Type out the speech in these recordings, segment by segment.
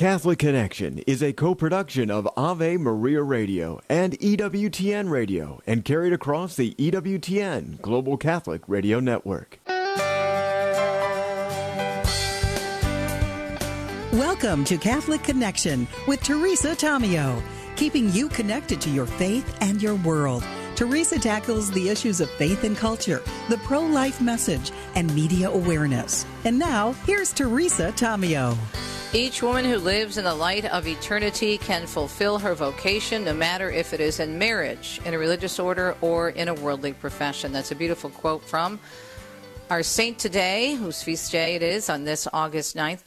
Catholic Connection is a co-production of Ave Maria Radio and EWTN Radio and carried across the EWTN Global Catholic Radio Network. Welcome to Catholic Connection with Teresa Tomeo, keeping you connected to your faith and your world. Teresa tackles the issues of faith and culture, the pro-life message, and media awareness. And now, here's Teresa Tomeo. Each woman who lives in the light of eternity can fulfill her vocation, no matter if it is in marriage, in a religious order, or in a worldly profession. That's a beautiful quote from our saint today, whose feast day it is on this August 9th,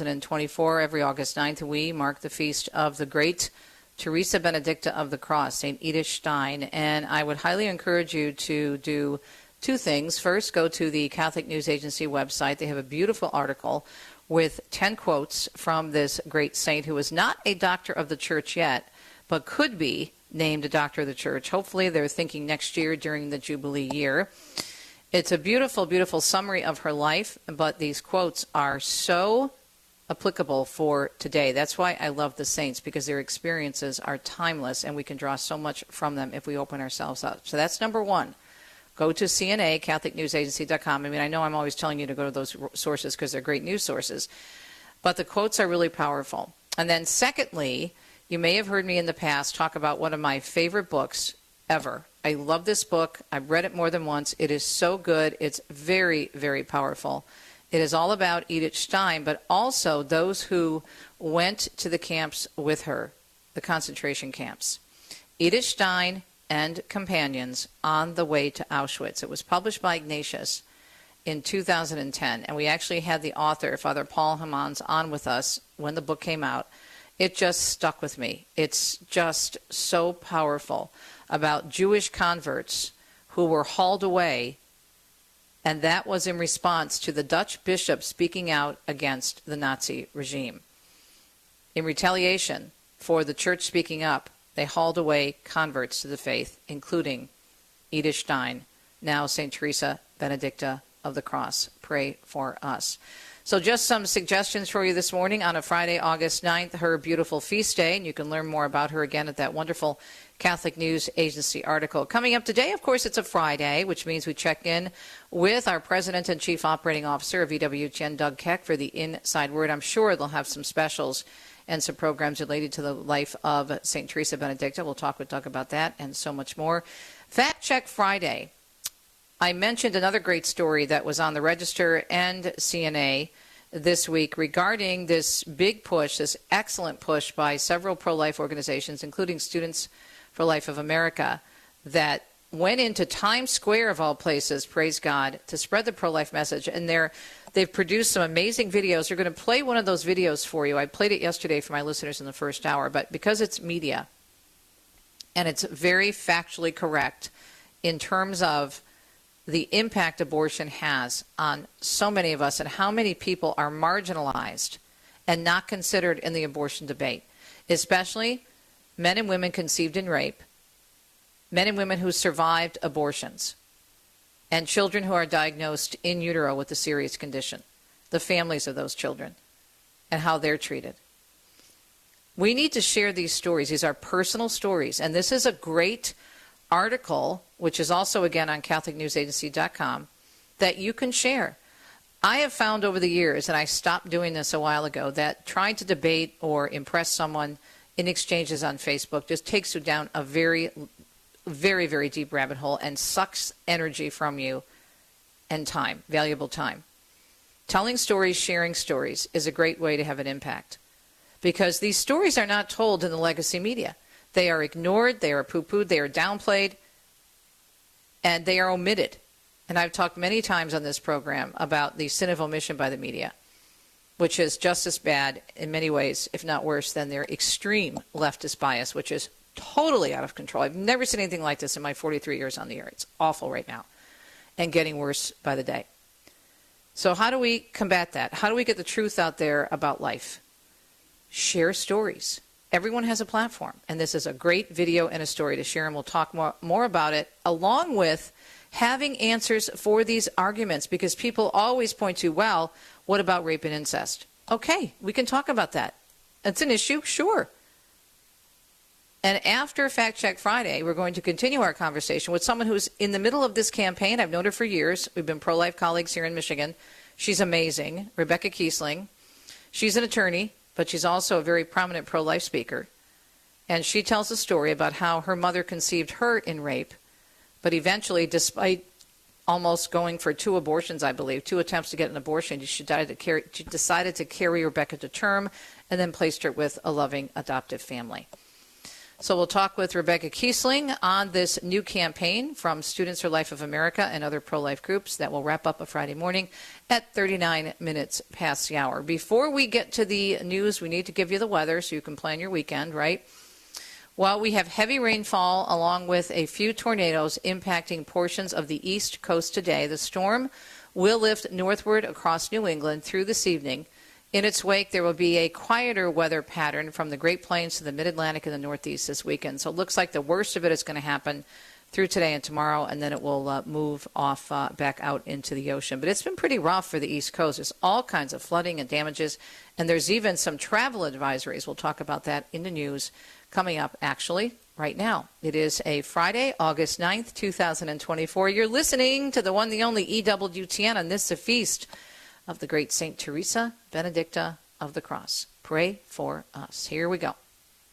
2024. Every August 9th, we mark the feast of the great Teresa Benedicta of the Cross, St. Edith Stein. And I would highly encourage you to do two things. First, go to the Catholic News Agency website. They have a beautiful article with 10 quotes from this great saint who is not a doctor of the church yet, but could be named a doctor of the church. Hopefully they're thinking next year during the Jubilee year. It's a beautiful, beautiful summary of her life, but these quotes are so applicable for today. That's why I love the saints, because their experiences are timeless and we can draw so much from them if we open ourselves up. So that's number one. Go to CNA, CatholicNewsAgency.com. I mean, I know I'm always telling you to go to those sources because they're great news sources, but the quotes are really powerful. And then secondly, you may have heard me in the past talk about one of my favorite books ever. I love this book. I've read it more than once. It is so good. It's very, very powerful. It is all about Edith Stein, but also those who went to the camps with her, the concentration camps. Edith Stein and Companions on the Way to Auschwitz. It was published by Ignatius in 2010, and we actually had the author, Father Paul Hamans, on with us when the book came out. It just stuck with me. It's just so powerful about Jewish converts who were hauled away, and that was in response to the Dutch bishop speaking out against the Nazi regime. In retaliation for the church speaking up, they hauled away converts to the faith, including Edith Stein, now St. Teresa Benedicta of the Cross. Pray for us. So just some suggestions for you this morning on a Friday, August 9th, her beautiful feast day, and you can learn more about her again at that wonderful Catholic News Agency article. Coming up today, of course, it's a Friday, which means we check in with our President and Chief Operating Officer of EWTN, Doug Keck, for the Inside Word. I'm sure they'll have some specials and some programs related to the life of St. Teresa Benedicta. We'll talk with Doug about that and so much more. Fact Check Friday. I mentioned another great story that was on the Register and CNA this week regarding this big push, this excellent push by several pro-life organizations, including Students for Life of America, that went into Times Square, of all places, praise God, to spread the pro-life message. And they've produced some amazing videos. We're going to play one of those videos for you. I played it yesterday for my listeners in the first hour, but because it's media and it's very factually correct in terms of the impact abortion has on so many of us and how many people are marginalized and not considered in the abortion debate, especially men and women conceived in rape, men and women who survived abortions, and children who are diagnosed in utero with a serious condition, the families of those children, and how they're treated. We need to share these stories. These are personal stories, and this is a great article, which is also, again, on CatholicNewsAgency.com, that you can share. I have found over the years, and I stopped doing this a while ago, that trying to debate or impress someone in exchanges on Facebook just takes you down a very, very, very deep rabbit hole and sucks energy from you and time, valuable time. Telling stories, sharing stories is a great way to have an impact, because these stories are not told in the legacy media. They are ignored, they are poo-pooed, they are downplayed, and they are omitted. And I've talked many times on this program about the sin of omission by the media, which is just as bad in many ways, if not worse, than their extreme leftist bias, which is totally out of control. I've never seen anything like this in my 43 years on the air. It's awful right now and getting worse by the day. So how do we combat that? How do we get the truth out there about life? Share stories. Everyone has a platform, and this is a great video and a story to share, and we'll talk more about it, along with having answers for these arguments, because people always point to, well, what about rape and incest? Okay, we can talk about that. It's an issue, sure. And after Fact Check Friday, we're going to continue our conversation with someone who's in the middle of this campaign. I've known her for years. We've been pro-life colleagues here in Michigan. She's amazing, Rebecca Kiesling. She's an attorney, but she's also a very prominent pro-life speaker. And she tells a story about how her mother conceived her in rape, but eventually, despite almost going for 2 abortions, I believe, 2 attempts to get an abortion, she decided to carry Rebecca to term and then placed her with a loving adoptive family. So we'll talk with Rebecca Kiesling on this new campaign from Students for Life of America and other pro-life groups that will wrap up a Friday morning at 39 minutes past the hour. Before we get to the news, we need to give you the weather so you can plan your weekend, right? While we have heavy rainfall along with a few tornadoes impacting portions of the East Coast today, the storm will lift northward across New England through this evening. In its wake, there will be a quieter weather pattern from the Great Plains to the Mid-Atlantic and the Northeast this weekend. So it looks like the worst of it is going to happen through today and tomorrow, and then it will move off back out into the ocean. But it's been pretty rough for the East Coast. There's all kinds of flooding and damages, and there's even some travel advisories. We'll talk about that in the news coming up, actually, right now. It is a Friday, August 9th, 2024. You're listening to the one, the only EWTN on this, the feast of the great St. Teresa Benedicta of the Cross. Pray for us. Here we go.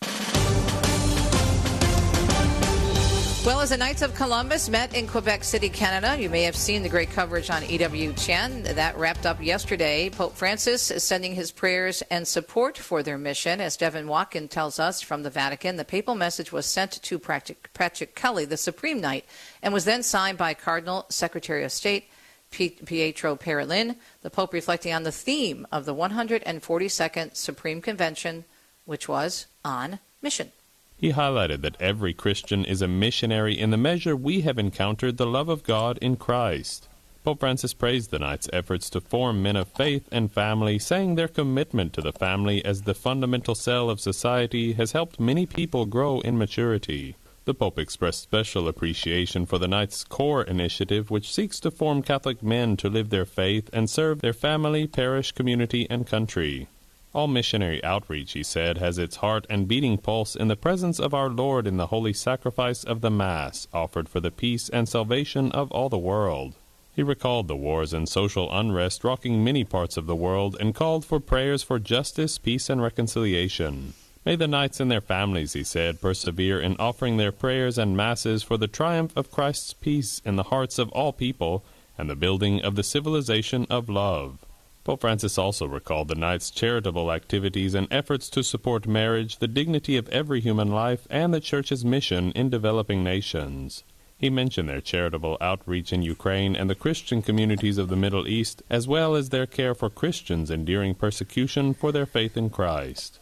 Well, as the Knights of Columbus met in Quebec City, Canada, you may have seen the great coverage on EWTN. That wrapped up yesterday. Pope Francis is sending his prayers and support for their mission. As Devin Watkin tells us from the Vatican, the papal message was sent to Patrick Kelly, the Supreme Knight, and was then signed by Cardinal Secretary of State Pietro Parolin, the Pope reflecting on the theme of the 142nd Supreme Convention, which was on mission. He highlighted that every Christian is a missionary in the measure we have encountered the love of God in Christ. Pope Francis praised the Knights' efforts to form men of faith and family, saying their commitment to the family as the fundamental cell of society has helped many people grow in maturity. The Pope expressed special appreciation for the Knights' core initiative, which seeks to form Catholic men to live their faith and serve their family, parish, community, and country. All missionary outreach, he said, has its heart and beating pulse in the presence of our Lord in the holy sacrifice of the Mass, offered for the peace and salvation of all the world. He recalled the wars and social unrest rocking many parts of the world and called for prayers for justice, peace, and reconciliation. May the Knights and their families, he said, persevere in offering their prayers and masses for the triumph of Christ's peace in the hearts of all people and the building of the civilization of love. Pope Francis also recalled the Knights' charitable activities and efforts to support marriage, the dignity of every human life, and the Church's mission in developing nations. He mentioned their charitable outreach in Ukraine and the Christian communities of the Middle East, as well as their care for Christians enduring persecution for their faith in Christ.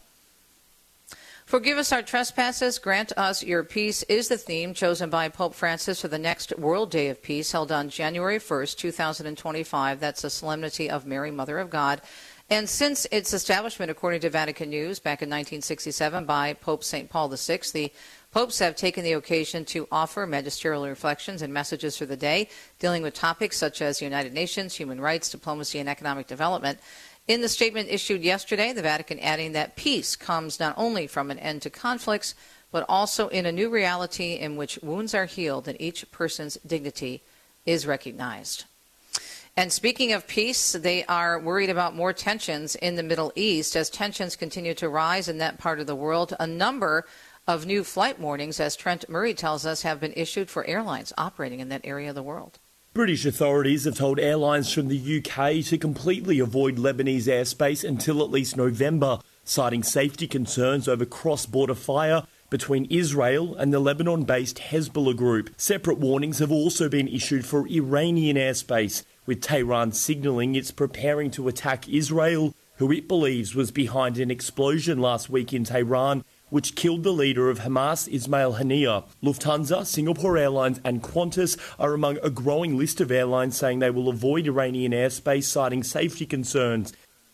Forgive us our trespasses, grant us your peace is the theme chosen by Pope Francis for the next World Day of Peace, held on January 1st, 2025. That's the Solemnity of Mary, Mother of God. And since its establishment, according to Vatican News, back in 1967 by Pope St. Paul VI, the popes have taken the occasion to offer magisterial reflections and messages for the day, dealing with topics such as the United Nations, human rights, diplomacy, and economic development. In the statement issued yesterday, the Vatican adding that peace comes not only from an end to conflicts, but also in a new reality in which wounds are healed and each person's dignity is recognized. And speaking of peace, they are worried about more tensions in the Middle East. As tensions continue to rise in that part of the world, a number of new flight warnings, as Trent Murray tells us, have been issued for airlines operating in that area of the world. British authorities have told airlines from the UK to completely avoid Lebanese airspace until at least November, citing safety concerns over cross-border fire between Israel and the Lebanon-based Hezbollah group. Separate warnings have also been issued for Iranian airspace, with Tehran signalling it's preparing to attack Israel, who it believes was behind an explosion last week in Tehran, which killed the leader of Hamas, Ismail Haniyeh. Lufthansa, Singapore Airlines and Qantas are among a growing list of airlines saying they will avoid Iranian airspace, citing safety concerns.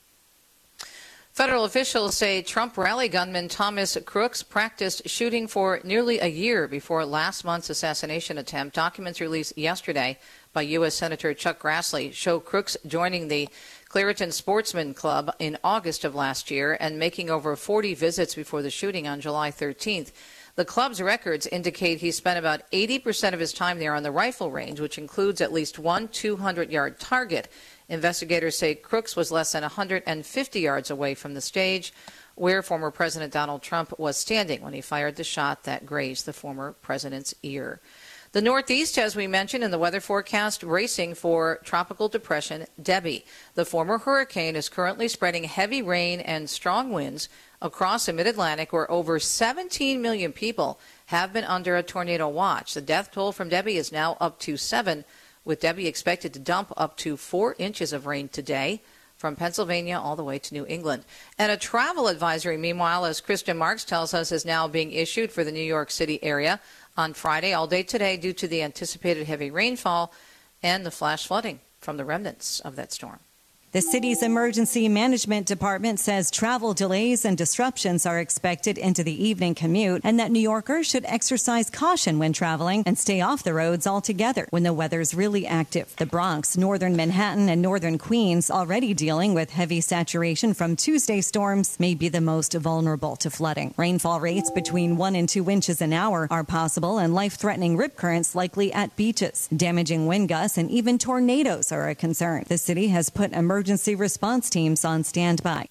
Federal officials say Trump rally gunman Thomas Crooks practiced shooting for nearly a year before last month's assassination attempt. Documents released yesterday by U.S. Senator Chuck Grassley show Crooks joining the Clairton Sportsman Club in August of last year and making over 40 visits before the shooting on July 13th. The club's records indicate he spent about 80% of his time there on the rifle range, which includes at least one 200-yard target. Investigators say Crooks was less than 150 yards away from the stage where former President Donald Trump was standing when he fired the shot that grazed the former president's ear. The Northeast, as we mentioned in the weather forecast, racing for Tropical Depression Debbie. The former hurricane is currently spreading heavy rain and strong winds across the mid-Atlantic, where over 17 million people have been under a tornado watch. The death toll from Debbie is now up to 7, with Debbie expected to dump up to 4 inches of rain today from Pennsylvania all the way to New England. And a travel advisory, meanwhile, as Kristen Marks tells us, is now being issued for the New York City area on Friday, all day today, due to the anticipated heavy rainfall and the flash flooding from the remnants of that storm. The city's emergency management department says travel delays and disruptions are expected into the evening commute and that New Yorkers should exercise caution when traveling and stay off the roads altogether when the weather's really active. The Bronx, northern Manhattan, and northern Queens, already dealing with heavy saturation from Tuesday storms, may be the most vulnerable to flooding. Rainfall rates between 1 and 2 inches an hour are possible, and life-threatening rip currents likely at beaches. Damaging wind gusts and even tornadoes are a concern. The city has put emergency response teams on standby.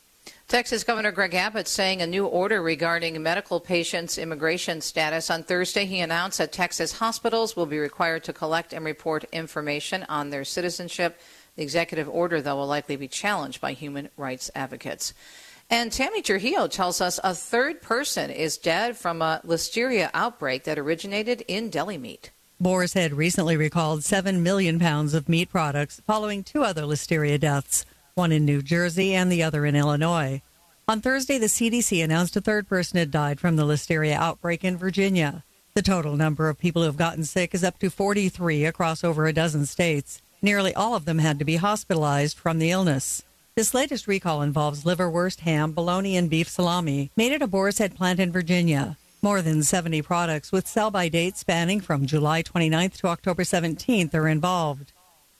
Texas Governor Greg Abbott saying a new order regarding medical patients' immigration status. On Thursday, he announced that Texas hospitals will be required to collect and report information on their citizenship. The executive order, though, will likely be challenged by human rights advocates. And Tammy Trujillo tells us a third person is dead from a listeria outbreak that originated in deli meat. Boar's Head recently recalled 7 million pounds of meat products following 2 other listeria deaths, one in New Jersey and the other in Illinois. On Thursday, the CDC announced a third person had died from the listeria outbreak in Virginia. The total number of people who have gotten sick is up to 43 across over a dozen states. Nearly all of them had to be hospitalized from the illness. This latest recall involves liverwurst, ham, bologna, and beef salami made at a Boar's Head plant in Virginia. More than 70 products with sell-by dates spanning from July 29th to October 17th are involved.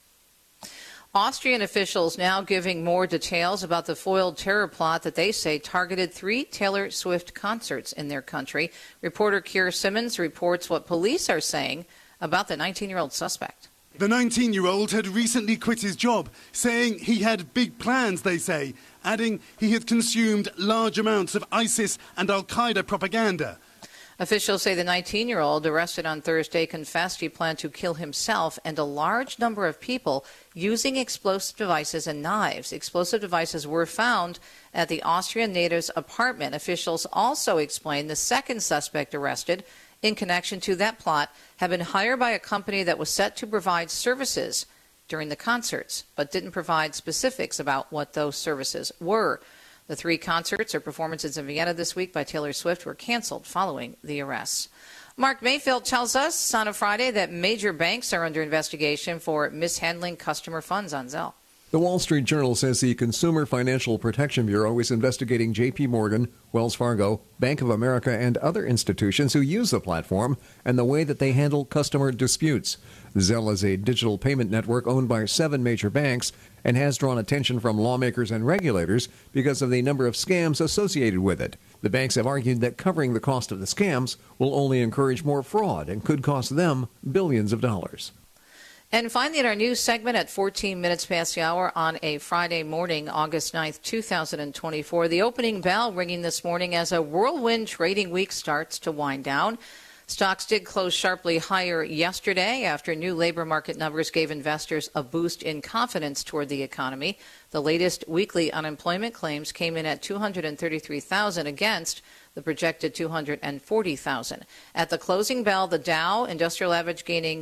Austrian officials now giving more details about the foiled terror plot that they say targeted 3 Taylor Swift concerts in their country. Reporter Keir Simmons reports what police are saying about the 19-year-old suspect. The 19-year-old had recently quit his job, saying he had big plans, they say, adding he had consumed large amounts of ISIS and al-Qaeda propaganda. Officials say the 19-year-old arrested on Thursday confessed he planned to kill himself and a large number of people using explosive devices and knives. Explosive devices were found at the Austrian native's apartment. Officials also explained the second suspect arrested in connection to that plot had been hired by a company that was set to provide services during the concerts, but didn't provide specifics about what those services were. The 3 concerts or performances in Vienna this week by Taylor Swift were canceled following the arrests. Mark Mayfield tells us on a Friday that major banks are under investigation for mishandling customer funds on Zelle. The Wall Street Journal says the Consumer Financial Protection Bureau is investigating J.P. Morgan, Wells Fargo, Bank of America, and other institutions who use the platform and the way that they handle customer disputes. Zelle is a digital payment network owned by 7 major banks and has drawn attention from lawmakers and regulators because of the number of scams associated with it. The banks have argued that covering the cost of the scams will only encourage more fraud and could cost them billions of dollars. And finally, in our news segment at 14 minutes past the hour on a Friday morning, August 9th, 2024, the opening bell ringing this morning as a whirlwind trading week starts to wind down. Stocks did close sharply higher yesterday after new labor market numbers gave investors a boost in confidence toward the economy. The latest weekly unemployment claims came in at 233,000 against the projected 240,000. At the closing bell, the Dow Industrial Average gaining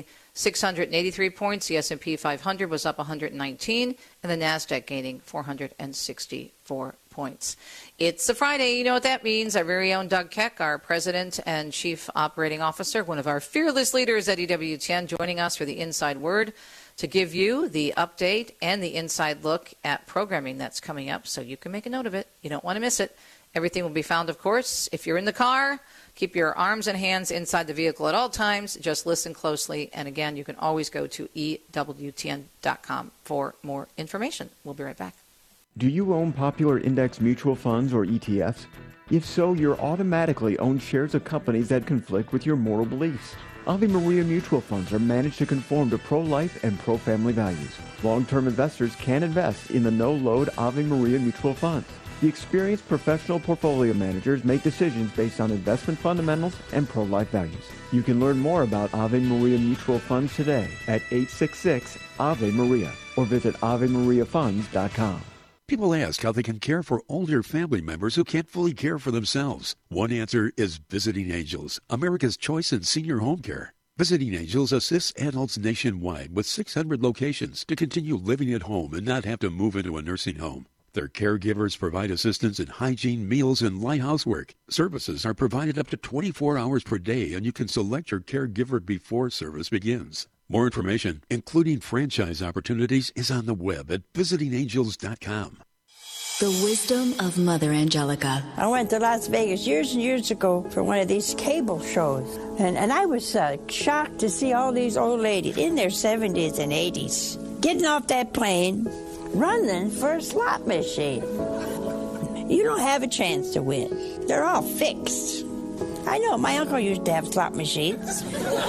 683 points, the S&P 500 was up 119, and the NASDAQ gaining 464 points. It's a Friday. You know what that means. Our very own Doug Keck, our President and Chief Operating Officer, one of our fearless leaders at EWTN, joining us for the Inside Word. to give you the update and the inside look at programming that's coming up, so you can make a note of it. You don't want to miss it. Everything will be found, of course. If you're in the car, keep your arms and hands inside the vehicle at all times. Just listen closely. And again, you can always go to EWTN.com for more information. We'll be right back. Do you own popular index mutual funds or ETFs? If so, you're automatically owned shares of companies that conflict with your moral beliefs. Ave Maria mutual funds are managed to conform to pro-life and pro-family values. Long-term investors can invest in the no-load Ave Maria mutual funds. The experienced professional portfolio managers make decisions based on investment fundamentals and pro-life values. You can learn more about Ave Maria mutual funds today at 866-AVE-MARIA or visit AveMariaFunds.com. People ask how they can care for older family members who can't fully care for themselves. One answer is Visiting Angels, America's choice in senior home care. Visiting Angels assists adults nationwide with 600 locations to continue living at home and not have to move into a nursing home. Their caregivers provide assistance in hygiene, meals, and light housework. Services are provided up to 24 hours per day, and you can select your caregiver before service begins. More information, including franchise opportunities, is on the web at visitingangels.com. The wisdom of Mother Angelica. I went to Las Vegas years and years ago for one of these cable shows, and I was shocked to see all these old ladies in their 70s and 80s getting off that plane, running for a slot machine. You don't have a chance to win. They're all fixed. I know, my uncle used to have slot machines.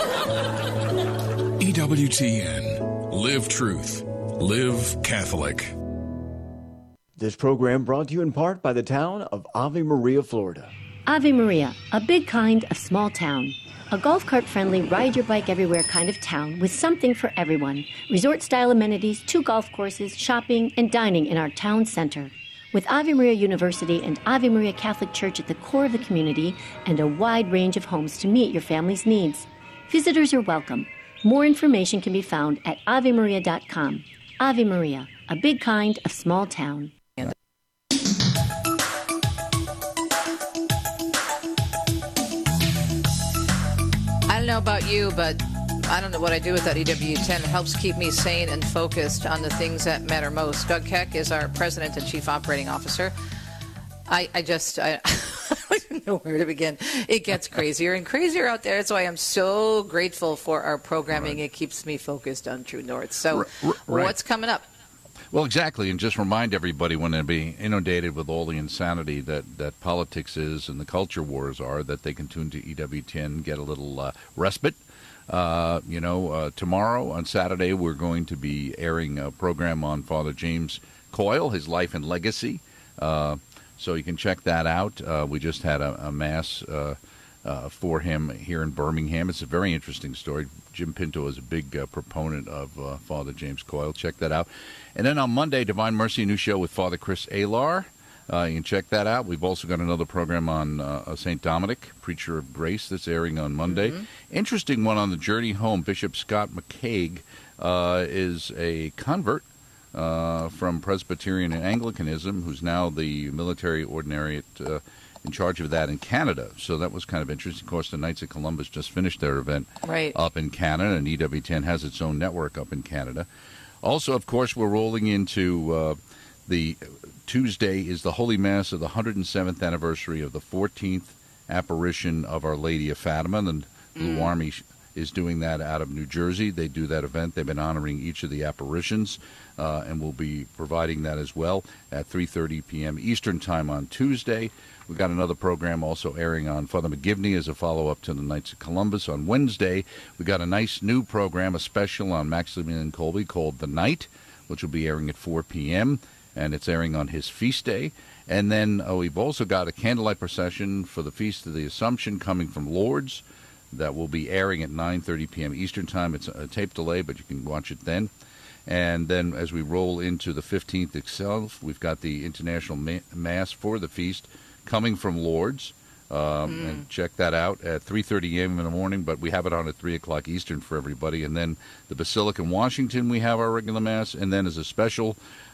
EWTN. Live truth. Live Catholic. This program brought to you in part by the town of Ave Maria, Florida. Ave Maria, a big kind of small town. A golf cart-friendly, ride-your-bike-everywhere kind of town with something for everyone. Resort-style amenities, 2 golf courses, shopping, and dining in our town center. With Ave Maria University and Ave Maria Catholic Church at the core of the community and a wide range of homes to meet your family's needs. Visitors are welcome. More information can be found at AveMaria.com. Ave Maria, a big kind of small town. I don't know about you, but I don't know what I do with that EWTN. It helps keep me sane and focused on the things that matter most. Doug Keck is our President and Chief Operating Officer. I don't know where to begin. It gets crazier and crazier out there. That's why I'm so grateful for our programming. Right. It keeps me focused on True North. So What's coming up? Well, exactly, and just remind everybody when they be inundated with all the insanity that politics is and the culture wars are, that they can tune to EWTN, get a little respite. Tomorrow on Saturday we're going to be airing a program on Father James Coyle, his life and legacy. So you can check that out. We just had a mass for him here in Birmingham. It's a very interesting story. Jim Pinto is a big proponent of Father James Coyle. Check that out. And then on Monday, Divine Mercy, a new show with Father Chris Alar. You can check that out. We've also got another program on St. Dominic, Preacher of Grace, that's airing on Monday. Mm-hmm. Interesting one on the journey home. Bishop Scott McCaig is a convert from Presbyterian and Anglicanism, who's now the military ordinariate in charge of that in Canada. So that was kind of interesting. Of course, the Knights of Columbus just finished their event up in Canada, and EWTN has its own network up in Canada. Also, of course, we're rolling into the Tuesday is the Holy Mass of the 107th anniversary of the 14th apparition of Our Lady of Fatima. The Blue Army is doing that out of New Jersey. They do that event. They've been honoring each of the apparitions, and we'll be providing that as well at 3:30 p.m. Eastern Time on Tuesday. We've got another program also airing on Father McGivney as a follow-up to the Knights of Columbus. On Wednesday, we got a nice new program, a special on Maximilian Kolbe called The Night, which will be airing at 4 p.m., and it's airing on his feast day. And then we've also got a candlelight procession for the Feast of the Assumption coming from Lourdes that will be airing at 9:30 p.m. Eastern Time. It's a tape delay, but you can watch it then. And then as we roll into the 15th itself, we've got the International Mass for the feast coming from Lourdes. And check that out at 3:30 a.m. in the morning, but we have it on at 3 o'clock Eastern for everybody. And then the Basilica in Washington, we have our regular Mass. And then as a special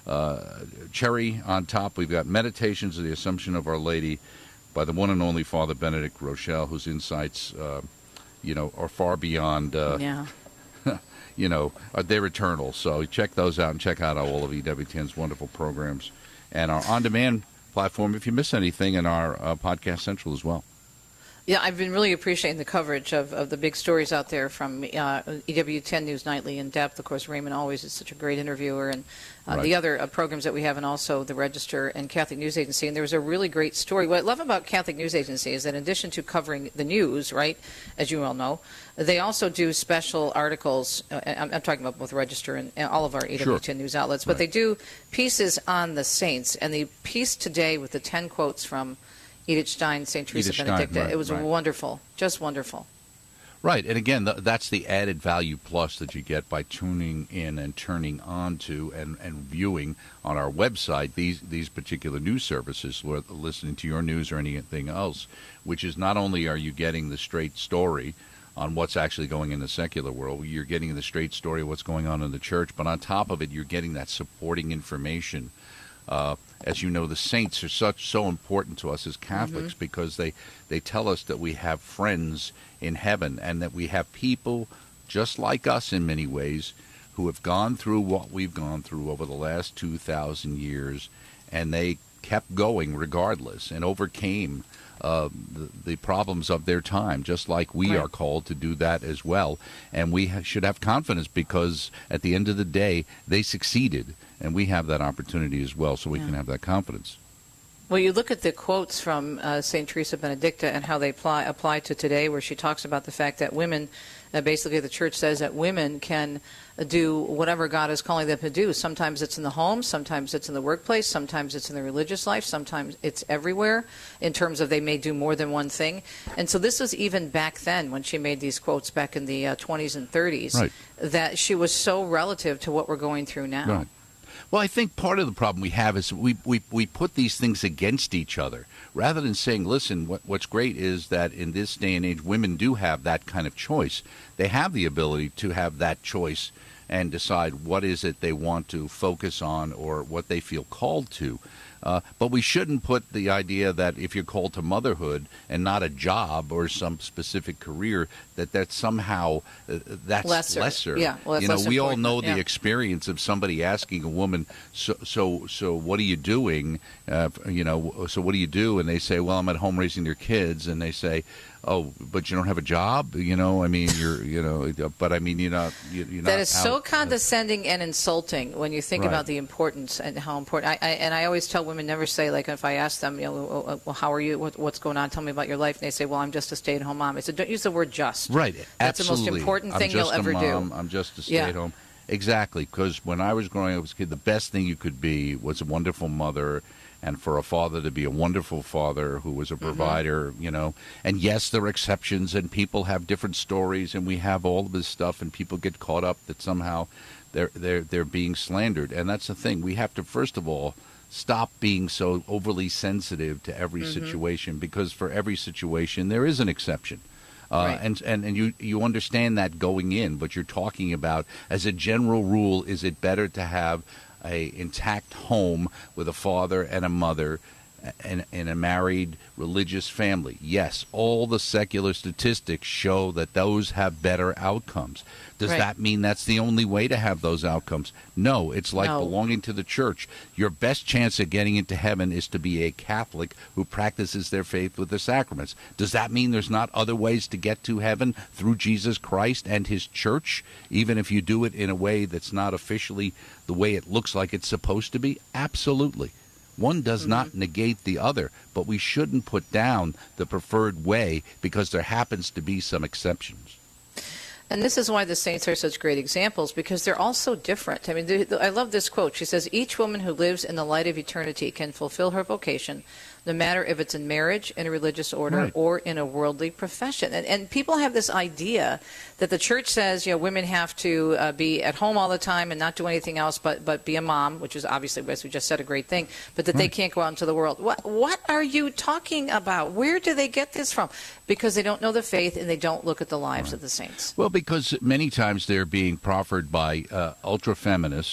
cherry on top, we've got Meditations of the Assumption of Our Lady by the one and only Father Benedict Rochelle, whose insights, are far beyond, they're eternal. So check those out and check out all of EWTN's wonderful programs and our on-demand platform if you miss anything in our Podcast Central as well. Yeah, I've been really appreciating the coverage of the big stories out there from EWTN News Nightly in depth. Of course, Raymond always is such a great interviewer, and the other programs that we have, and also the Register and Catholic News Agency. And there was a really great story. What I love about Catholic News Agency is that in addition to covering the news, right, as you all know, they also do special articles. I'm talking about both Register and all of our EWTN news outlets, but they do pieces on the saints. And the piece today with the 10 quotes from Edith Stein, St. Teresa Benedicta. It was wonderful, just wonderful. Right, and again, that's the added value plus that you get by tuning in and turning on to and viewing on our website these particular news services, or listening to your news or anything else, which is not only are you getting the straight story on what's actually going in the secular world, you're getting the straight story of what's going on in the church, but on top of it, you're getting that supporting information. As you know, the saints are so important to us as Catholics because they tell us that we have friends in heaven and that we have people just like us in many ways who have gone through what we've gone through over the last 2,000 years, and they kept going regardless and overcame the problems of their time, just like we are called to do that as well. And we should have confidence because at the end of the day, they succeeded. And we have that opportunity as well, so we can have that confidence. Well, you look at the quotes from St. Teresa Benedicta and how they apply to today, where she talks about the fact that women, basically the church says that women can do whatever God is calling them to do. Sometimes it's in the home, sometimes it's in the workplace, sometimes it's in the religious life, sometimes it's everywhere in terms of they may do more than one thing. And so this was even back then when she made these quotes back in the 20s and 30s, that she was so relative to what we're going through now. Right. Well, I think part of the problem we have is we put these things against each other rather than saying, listen, what's great is that in this day and age, women do have that kind of choice. They have the ability to have that choice and decide what is it they want to focus on or what they feel called to. But we shouldn't put the idea that if you're called to motherhood and not a job or some specific career, that somehow that's lesser. Yeah, well, that's we all know the experience of somebody asking a woman, so what are you doing? So what do you do? And they say, well, I'm at home raising their kids. And they say, oh, but you don't have a job? I mean, but I mean, you're not. That is so condescending and insulting when you think about the importance and how important. I always tell women, never say, like, if I ask them, well, how are you? What's going on? Tell me about your life. And they say, well, I'm just a stay-at-home mom. I said, don't use the word just. Right. That's absolutely. the most important thing you'll ever do. I'm just a stay-at-home. Exactly. Because when I was growing up as a kid, the best thing you could be was a wonderful mother. And for a father to be a wonderful father who was a provider, And yes, there are exceptions, and people have different stories, and we have all of this stuff, and people get caught up that somehow they're being slandered. And that's the thing. We have to, first of all, stop being so overly sensitive to every situation, because for every situation there is an exception. And you understand that going in, but you're talking about, as a general rule, is it better to have a intact home with a father and a mother and a married religious family? Yes, all the secular statistics show that those have better outcomes. Does that mean that's the only way to have those outcomes? No, it's like belonging to the church. Your best chance of getting into heaven is to be a Catholic who practices their faith with the sacraments. Does that mean there's not other ways to get to heaven through Jesus Christ and his church, even if you do it in a way that's not officially the way it looks like it's supposed to be? Absolutely. One does not negate the other, but we shouldn't put down the preferred way because there happens to be some exceptions. And this is why the saints are such great examples, because they're all so different. I mean, I love this quote. She says, each woman who lives in the light of eternity can fulfill her vocation, no matter if it's in marriage, in a religious order, or in a worldly profession. And people have this idea that the church says, women have to be at home all the time and not do anything else but be a mom, which is obviously, as we just said, a great thing, but that they can't go out into the world. What are you talking about? Where do they get this from? Because they don't know the faith and they don't look at the lives of the saints. Well, because many times they're being proffered by ultra-feminists,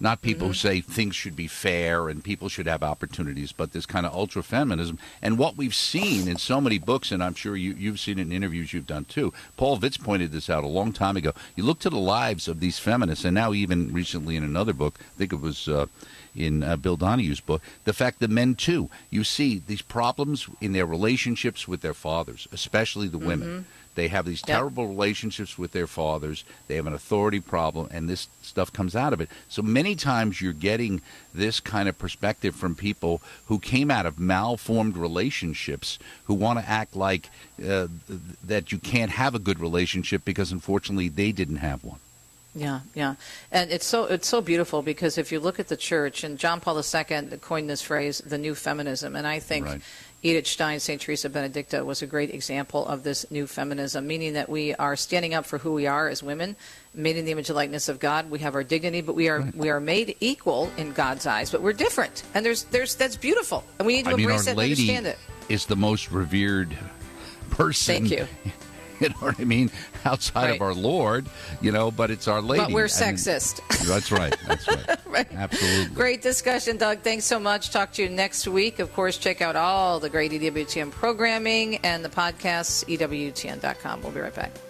Not people who say things should be fair and people should have opportunities, but this kind of ultra-feminism. And what we've seen in so many books, and I'm sure you've seen it in interviews you've done too, Paul Vitz pointed this out a long time ago. You look to the lives of these feminists, and now even recently in another book, I think it was in Bill Donohue's book, the fact that men too, you see these problems in their relationships with their fathers, especially the women. They have these terrible relationships with their fathers. They have an authority problem, and this stuff comes out of it. So many times you're getting this kind of perspective from people who came out of malformed relationships, who want to act like that you can't have a good relationship because, unfortunately, they didn't have one. Yeah, yeah. And it's so beautiful because if you look at the church, and John Paul II coined this phrase, the new feminism, and I think Edith Stein, St. Teresa Benedicta was a great example of this new feminism, meaning that we are standing up for who we are as women, made in the image and likeness of God. We have our dignity, but we are made equal in God's eyes, but we're different. And that's beautiful. And we need to embrace that and understand it. Is the most revered person. Thank you. You know what I mean? Outside of our Lord, but it's Our Lady. But we're sexist. That's right. That's right. Absolutely. Great discussion, Doug. Thanks so much. Talk to you next week. Of course, check out all the great EWTN programming and the podcasts, EWTN.com. We'll be right back.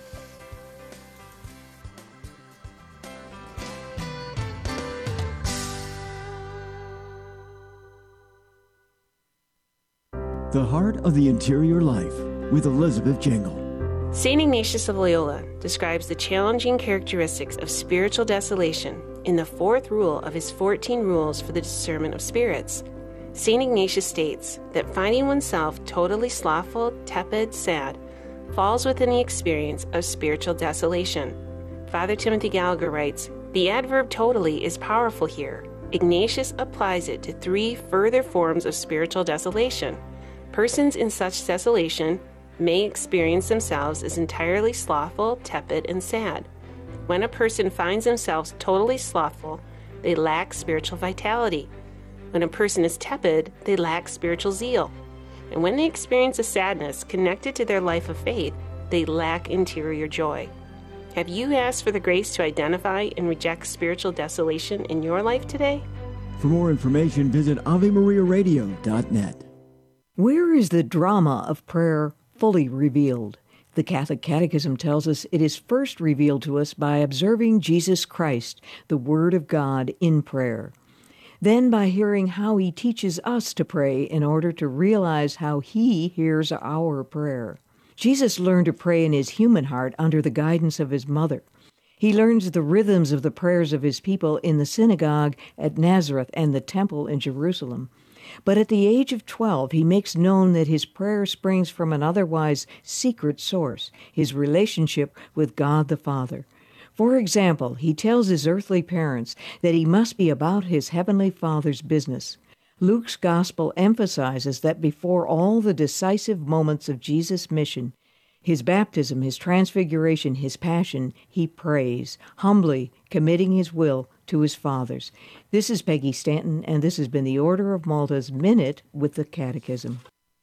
The Heart of the Interior Life with Elizabeth Jingle. St. Ignatius of Loyola describes the challenging characteristics of spiritual desolation in the fourth rule of his 14 rules for the discernment of spirits. St. Ignatius states that finding oneself totally slothful, tepid, sad, falls within the experience of spiritual desolation. Father Timothy Gallagher writes, "The adverb totally is powerful here. Ignatius applies it to 3 further forms of spiritual desolation. Persons in such desolation may experience themselves as entirely slothful, tepid, and sad. When a person finds themselves totally slothful, they lack spiritual vitality. When a person is tepid, they lack spiritual zeal. And when they experience a sadness connected to their life of faith, they lack interior joy." Have you asked for the grace to identify and reject spiritual desolation in your life today? For more information, visit AveMariaRadio.net. Where is the drama of prayer fully revealed? The Catholic Catechism tells us it is first revealed to us by observing Jesus Christ, the Word of God, in prayer. Then by hearing how He teaches us to pray in order to realize how He hears our prayer. Jesus learned to pray in His human heart under the guidance of His mother. He learns the rhythms of the prayers of His people in the synagogue at Nazareth and the temple in Jerusalem. But at the age of 12, he makes known that his prayer springs from an otherwise secret source, his relationship with God the Father. For example, he tells his earthly parents that he must be about his heavenly Father's business. Luke's Gospel emphasizes that before all the decisive moments of Jesus' mission, his baptism, his transfiguration, his passion, he prays, humbly committing his will to his Father's. This is Peggy Stanton, and this has been the Order of Malta's Minute with the Catechism.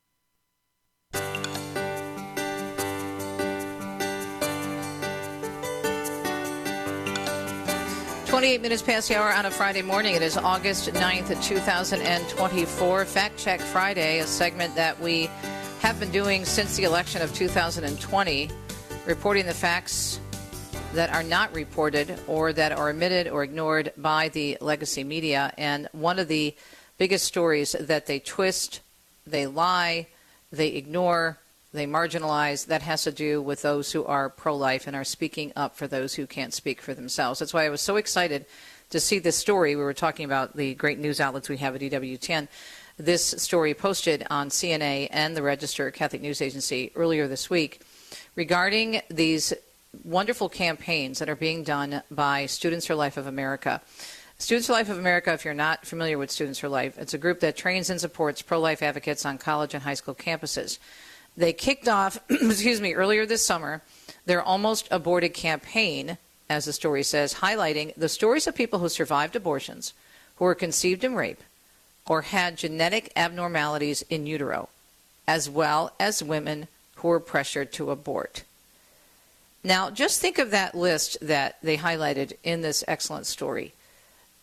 28 minutes past the hour on a Friday morning. It is August 9th, 2024. Fact Check Friday, a segment that we have been doing since the election of 2020, reporting the facts that are not reported or that are omitted or ignored by the legacy media. And one of the biggest stories that they twist, they lie, they ignore, they marginalize, that has to do with those who are pro-life and are speaking up for those who can't speak for themselves. That's why I was so excited to see this story. We were talking about the great news outlets we have at EWTN. This story posted on CNA and the Register, Catholic News Agency, earlier this week regarding these wonderful campaigns that are being done by Students for Life of America. Students for Life of America, if you're not familiar with Students for Life, it's a group that trains and supports pro-life advocates on college and high school campuses. They kicked off, earlier this summer, their almost aborted campaign, as the story says, highlighting the stories of people who survived abortions, who were conceived in rape, or had genetic abnormalities in utero, as well as women who were pressured to abort. Now, just think of that list that they highlighted in this excellent story.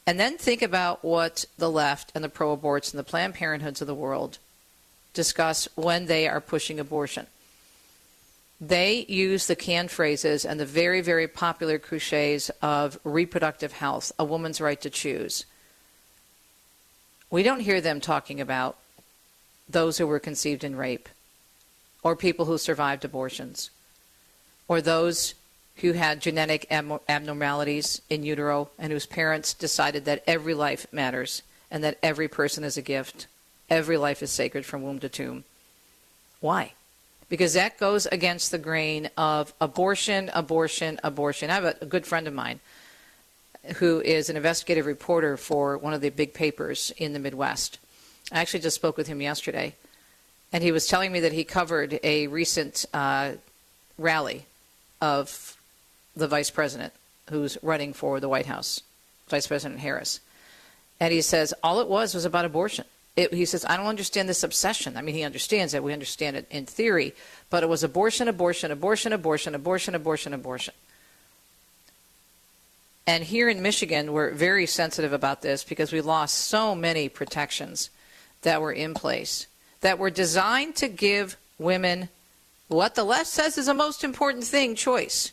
And then think about what the left and the pro-aborts and the Planned Parenthoods of the world discuss when they are pushing abortion. They use the canned phrases and the very, very popular cliches of reproductive health, a woman's right to choose. We don't hear them talking about those who were conceived in rape, or people who survived abortions, or those who had genetic abnormalities in utero and whose parents decided that every life matters and that every person is a gift. Every life is sacred from womb to tomb. Why? Because that goes against the grain of abortion, abortion, abortion. I have a good friend of mine who is an investigative reporter for one of the big papers in the Midwest. I actually just spoke with him yesterday, and he was telling me that he covered a recent rally of the vice president who's running for the White House, Vice President Harris. And he says all it was about abortion. He says, I don't understand this obsession. I mean, he understands it. We understand it in theory. But it was abortion, abortion, abortion, abortion, abortion, abortion, abortion. And here in Michigan, we're very sensitive about this because we lost so many protections that were in place that were designed to give women what the left says is the most important thing, choice.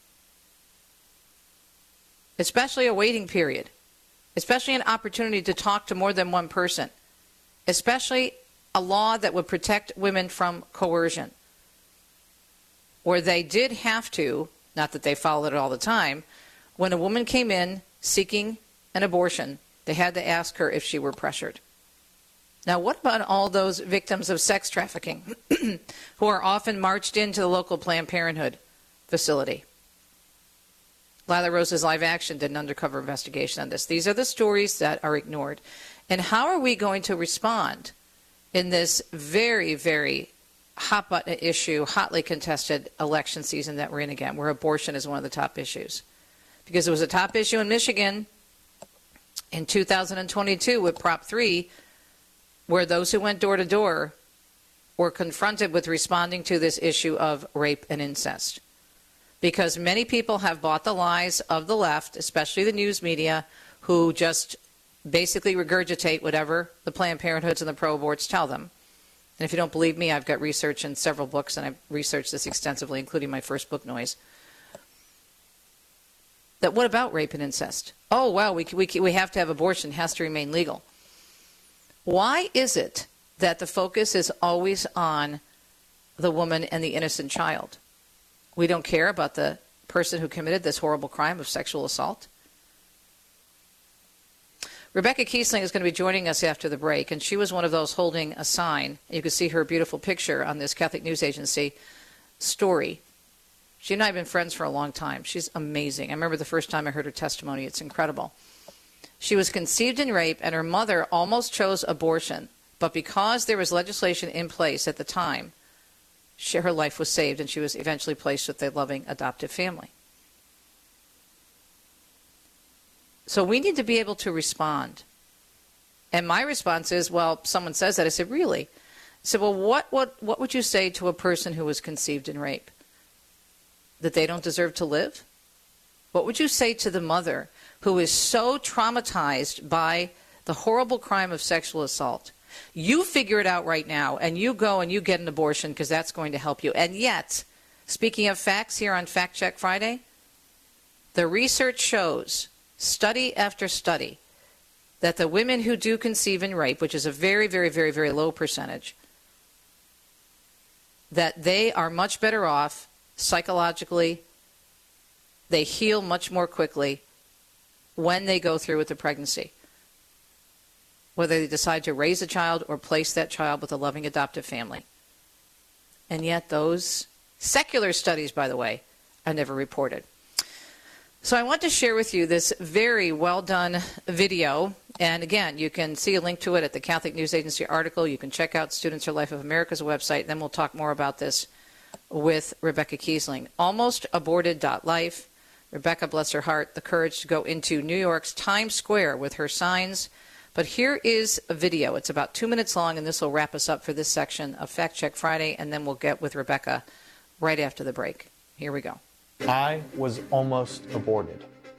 Especially a waiting period. Especially an opportunity to talk to more than one person. Especially a law that would protect women from coercion. Where they did have to, not that they followed it all the time, when a woman came in seeking an abortion, they had to ask her if she were pressured. Now, what about all those victims of sex trafficking who are often marched into the local Planned Parenthood facility? Lila Rose's Live Action did an undercover investigation on this. These are the stories that are ignored. And how are we going to respond in this very, very hot-button issue, hotly contested election season that we're in again, where abortion is one of the top issues? Because it was a top issue in Michigan in 2022 with Prop 3, where those who went door to door were confronted with responding to this issue of rape and incest. Because many people have bought the lies of the left, especially the news media, who just basically regurgitate whatever the Planned Parenthoods and the pro-aborts tell them. And if you don't believe me, I've got research in several books, and I've researched this extensively, including my first book, Noise. That what about rape and incest? Oh, well, we have to have abortion. It has to remain legal. Why is it that the focus is always on the woman and the innocent child? We don't care about the person who committed this horrible crime of sexual assault? Rebecca Kiesling is going to be joining us after the break, and she was one of those holding a sign. You can see her beautiful picture on this Catholic News Agency story. She and I have been friends for a long time. She's amazing. I remember the first time I heard her testimony. It's incredible. She was conceived in rape, and her mother almost chose abortion. But because there was legislation in place at the time, her life was saved, and she was eventually placed with a loving adoptive family. So we need to be able to respond. And my response is, well, someone says that. I said, really? I said, well, what would you say to a person who was conceived in rape? That they don't deserve to live? What would you say to the mother who is so traumatized by the horrible crime of sexual assault? You figure it out right now, and you go and you get an abortion because that's going to help you. And yet, speaking of facts here on Fact Check Friday, the research shows, study after study, that the women who do conceive in rape, which is a very, very, very, very low percentage, that they are much better off psychologically. They heal much more quickly when they go through with the pregnancy. Whether they decide to raise a child or place that child with a loving adoptive family. And yet those secular studies, by the way, are never reported. So I want to share with you this very well done video. And again, you can see a link to it at the Catholic News Agency article. You can check out Students for Life of America's website. Then we'll talk more about this with Rebecca Kiesling. Almostaborted.life. Rebecca, bless her heart, the courage to go into New York's Times Square with her signs. But here is a video. It's about 2 minutes long, and this will wrap us up for this section of Fact Check Friday, and then we'll get with Rebecca right after the break. Here we go. I was almost aborted.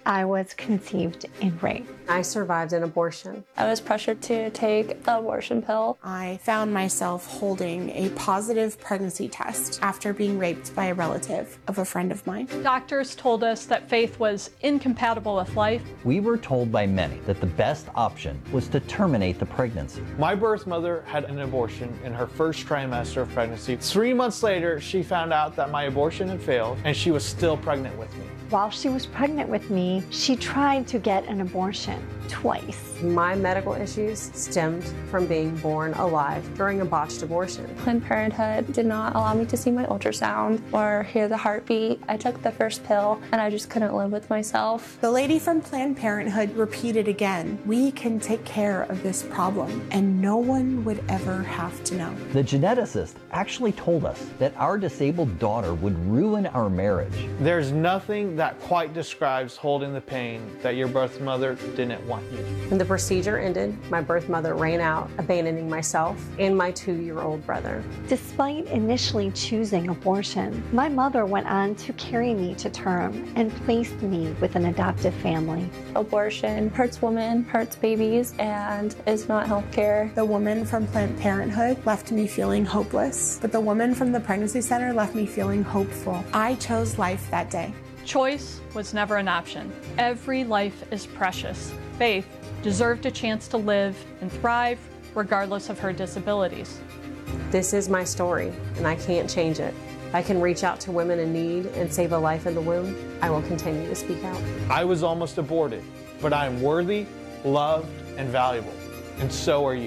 I was conceived in rape. I survived an abortion. I was pressured to take the abortion pill. I found myself holding a positive pregnancy test after being raped by a relative of a friend of mine. Doctors told us that faith was incompatible with life. We were told by many that the best option was to terminate the pregnancy. My birth mother had an abortion in her first trimester of pregnancy. 3 months later, she found out that my abortion had failed, and she was still pregnant with me. While she was pregnant with me, she tried to get an abortion twice. My medical issues stemmed from being born alive during a botched abortion. Planned Parenthood did not allow me to see my ultrasound or hear the heartbeat. I took the first pill and I just couldn't live with myself. The lady from Planned Parenthood repeated again, we can take care of this problem and no one would ever have to know. The geneticist actually told us that our disabled daughter would ruin our marriage. There's nothing that quite describes holding the pain that your birth mother didn't want you. When the procedure ended, my birth mother ran out, abandoning myself and my 2-year-old brother. Despite initially choosing abortion, my mother went on to carry me to term and placed me with an adoptive family. Abortion hurts women, hurts babies, and is not health care. The woman from Planned Parenthood left me feeling hopeless, but the woman from the pregnancy center left me feeling hopeful. I chose life that day. Choice was never an option. Every life is precious. Faith deserved a chance to live and thrive regardless of her disabilities. This is my story, and I can't change it. I can reach out to women in need and save a life in the womb. I will continue to speak out. I was almost aborted, but I am worthy, loved, and valuable, and so are you.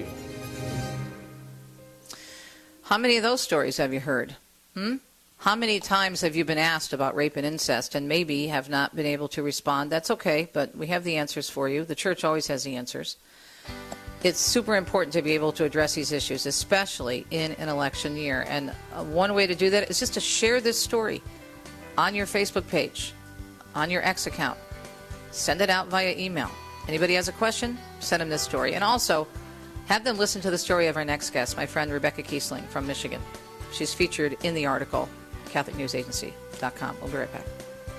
How many of those stories have you heard? How many times have you been asked about rape and incest and maybe have not been able to respond? That's okay, but we have the answers for you. The church always has the answers. It's super important to be able to address these issues, especially in an election year. And one way to do that is just to share this story on your Facebook page, on your X account. Send it out via email. Anybody has a question, send them this story. And also, have them listen to the story of our next guest, my friend Rebecca Kiesling from Michigan. She's featured in the article, CatholicNewsAgency.com. We'll be right back.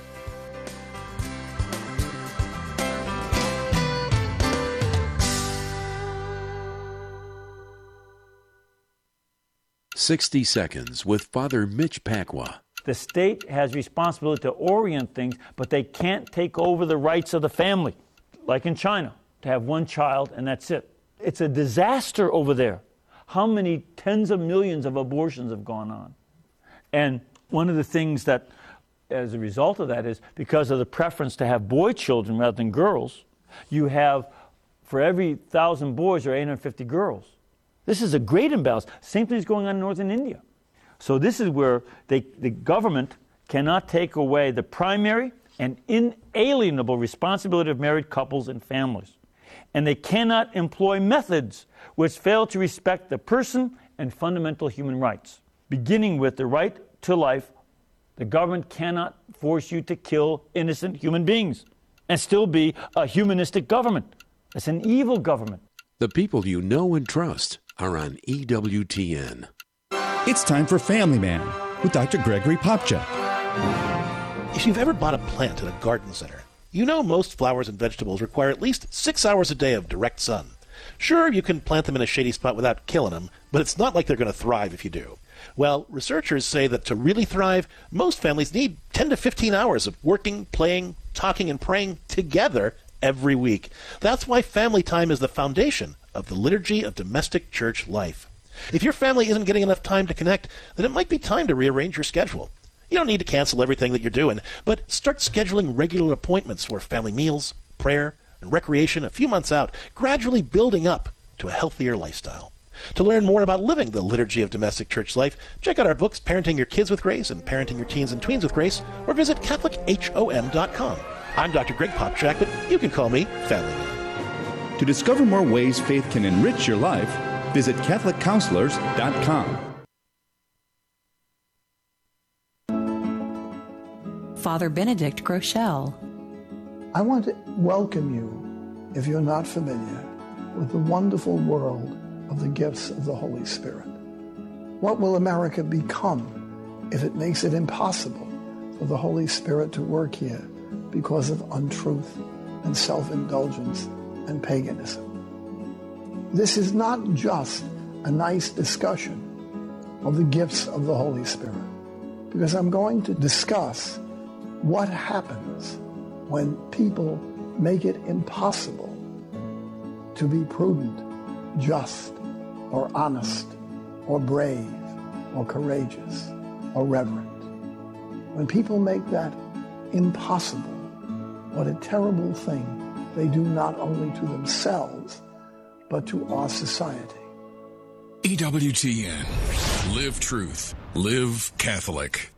"60 Seconds" with Father Mitch Pacwa. The state has responsibility to orient things, but they can't take over the rights of the family. Like in China, to have one child and that's it. It's a disaster over there. How many tens of millions of abortions have gone on? And one of the things that, as a result of that, is because of the preference to have boy children rather than girls, you have, for every 1,000 boys, there are 850 girls. This is a great imbalance. Same thing is going on in northern India. So this is where the government cannot take away the primary and inalienable responsibility of married couples and families. And they cannot employ methods which fail to respect the person and fundamental human rights. Beginning with the right to life, the government cannot force you to kill innocent human beings and still be a humanistic government. It's an evil government. The people you know and trust are on EWTN. It's time for Family Man with Dr. Gregory Popchak. If you've ever bought a plant at a garden center, you know most flowers and vegetables require at least 6 hours a day of direct sun. Sure, you can plant them in a shady spot without killing them, but it's not like they're going to thrive if you do. Well, researchers say that to really thrive, most families need 10 to 15 hours of working, playing, talking, and praying together every week. That's why family time is the foundation of the liturgy of domestic church life. If your family isn't getting enough time to connect, then it might be time to rearrange your schedule. You don't need to cancel everything that you're doing, but start scheduling regular appointments for family meals, prayer, and recreation a few months out, gradually building up to a healthier lifestyle. To learn more about living the liturgy of domestic church life, check out our books, Parenting Your Kids with Grace and Parenting Your Teens and Tweens with Grace, or visit CatholicHOM.com. I'm Dr. Greg Popchak, but you can call me Family Man. To discover more ways faith can enrich your life, visit CatholicCounselors.com. Father Benedict Groeschel. I want to welcome you, if you're not familiar, with the wonderful world of the gifts of the Holy Spirit. What will America become if it makes it impossible for the Holy Spirit to work here because of untruth and self-indulgence and paganism. This is not just a nice discussion of the gifts of the Holy Spirit, because I'm going to discuss what happens when people make it impossible to be prudent, just, or honest, or brave, or courageous, or reverent. When people make that impossible, what a terrible thing they do not only to themselves, but to our society. EWTN. Live truth. Live Catholic.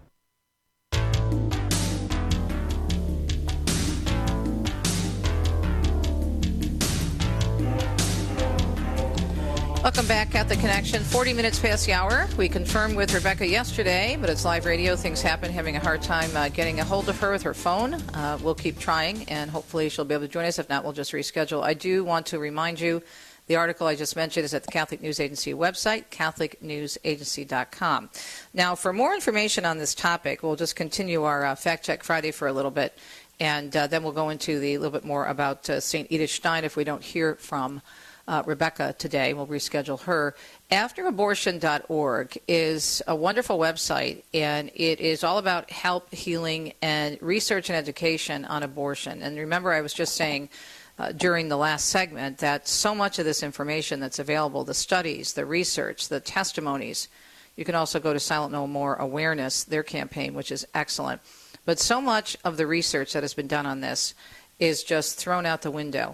Welcome back, Catholic Connection. 40 minutes past the hour. We confirmed with Rebecca yesterday, but it's live radio. Things happen. Having a hard time getting a hold of her with her phone. We'll keep trying, and hopefully she'll be able to join us. If not, we'll just reschedule. I do want to remind you, the article I just mentioned is at the Catholic News Agency website, catholicnewsagency.com. Now, for more information on this topic, we'll just continue our Fact Check Friday for a little bit, and then we'll go into a little bit more about St. Edith Stein if we don't hear from Rebecca today. We'll reschedule her. Afterabortion.org is a wonderful website, and it is all about help, healing, and research and education on abortion. And remember, I was just saying during the last segment that so much of this information that's available, the studies, the research, the testimonies, you can also go to Silent No More Awareness, their campaign, which is excellent. But so much of the research that has been done on this is just thrown out the window.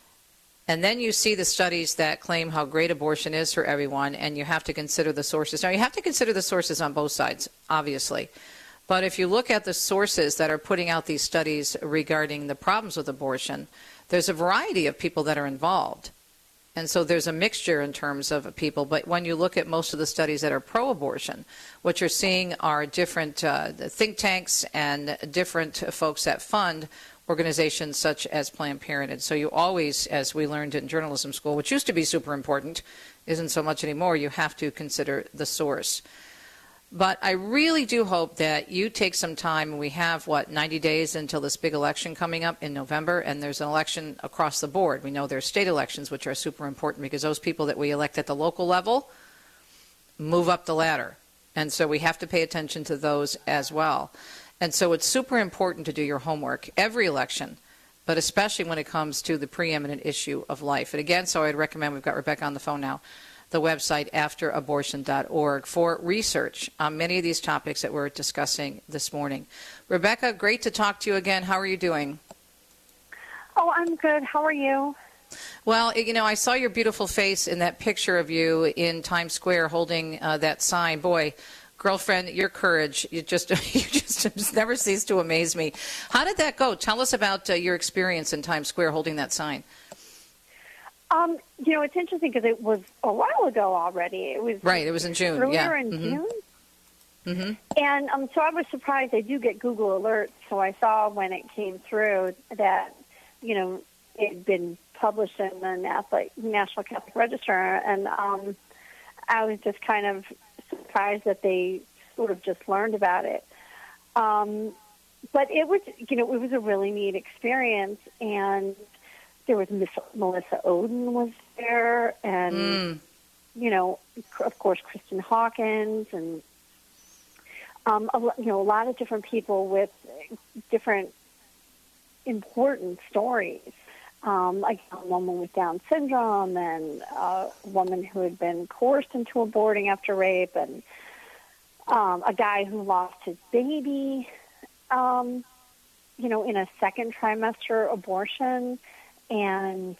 And then you see the studies that claim how great abortion is for everyone, and you have to consider the sources. Now, you have to consider the sources on both sides, obviously. But if you look at the sources that are putting out these studies regarding the problems with abortion, there's a variety of people that are involved. And so there's a mixture in terms of people. But when you look at most of the studies that are pro-abortion, what you're seeing are different think tanks and different folks that fund organizations such as Planned Parenthood. So you always, as we learned in journalism school, which used to be super important, isn't so much anymore, you have to consider the source. But I really do hope that you take some time. We have, 90 days until this big election coming up in November, and there's an election across the board. We know there's state elections, which are super important because those people that we elect at the local level move up the ladder. And so we have to pay attention to those as well. And so it's super important to do your homework every election, but especially when it comes to the preeminent issue of life. And again, so I'd recommend, we've got Rebecca on the phone now, the website afterabortion.org for research on many of these topics that we're discussing this morning. Rebecca, great to talk to you again. How are you doing? Oh, I'm good. How are you? Well, I saw your beautiful face in that picture of you in Times Square holding that sign. Boy, girlfriend, your courage, you just never cease to amaze me. How did that go? Tell us about your experience in Times Square holding that sign. It's interesting because it was a while ago already. It was right. It was in June. Earlier in June. Mm-hmm. And so I was surprised. I do get Google alerts, so I saw when it came through that it had been published in the National Catholic Register, and I was just kind of surprised that they sort of just learned about it. But it was, it was a really neat experience, and there was Melissa Ohden was there, and of course Kristen Hawkins, and a lot of different people with different important stories. Like a woman with Down syndrome, and a woman who had been coerced into aborting after rape, and a guy who lost his baby, in a second trimester abortion. And,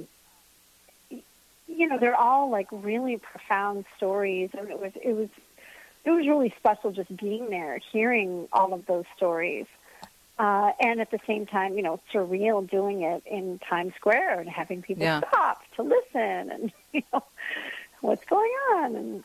they're all like really profound stories. And it was really special just being there, hearing all of those stories. And at the same time, surreal doing it in Times Square and having people stop to listen and, what's going on. And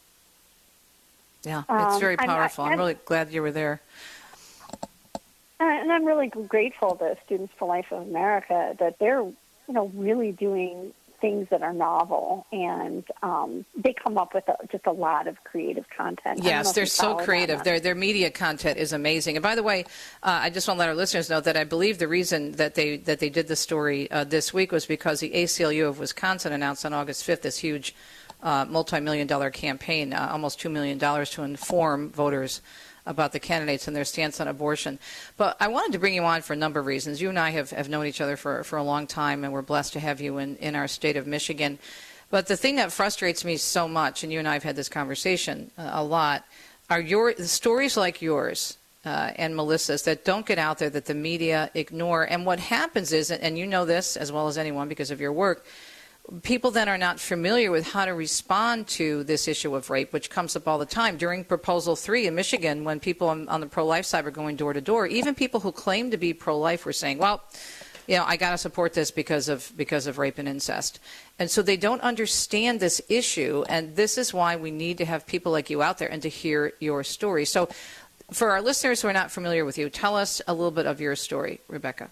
yeah, it's very powerful. I'm really glad you were there. And I'm really grateful to Students for Life of America that they're, really doing things that are novel, and they come up with just a lot of creative content. Yes, they're so creative. Their media content is amazing. And by the way, I just want to let our listeners know that I believe the reason that they did the story this week was because the ACLU of Wisconsin announced on August 5th this huge multi-million-dollar campaign, almost $2 million, to inform voters about the candidates and their stance on abortion. But I wanted to bring you on for a number of reasons. You and I have known each other for a long time, and we're blessed to have you in our state of Michigan. But the thing that frustrates me so much, and you and I have had this conversation a lot, are stories like yours and Melissa's that don't get out there, that the media ignore. And what happens is, and you know this as well as anyone because of your work, people then are not familiar with how to respond to this issue of rape, which comes up all the time. During Proposal 3 in Michigan, when people on the pro-life side were going door to door, even people who claim to be pro-life were saying, well, I got to support this because of rape and incest. And so they don't understand this issue, and this is why we need to have people like you out there and to hear your story. So for our listeners who are not familiar with you, tell us a little bit of your story, Rebecca.